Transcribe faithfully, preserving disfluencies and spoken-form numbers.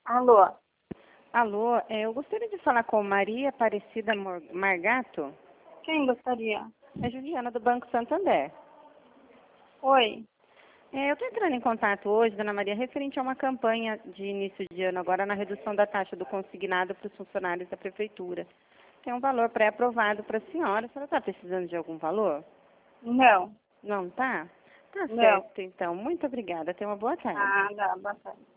Alô? Alô, é, eu gostaria de falar com Maria Aparecida Mor- Margato. Quem gostaria? É Juliana do Banco Santander. Oi. É, eu estou entrando em contato hoje, dona Maria, referente a uma campanha de início de ano agora na redução da taxa do consignado para os funcionários da prefeitura. Tem um valor pré-aprovado para a senhora. A senhora está precisando de algum valor? Não. Não, tá? Tá Não. certo, então. Muito obrigada. Tenha uma boa tarde. Ah, dá, boa tarde.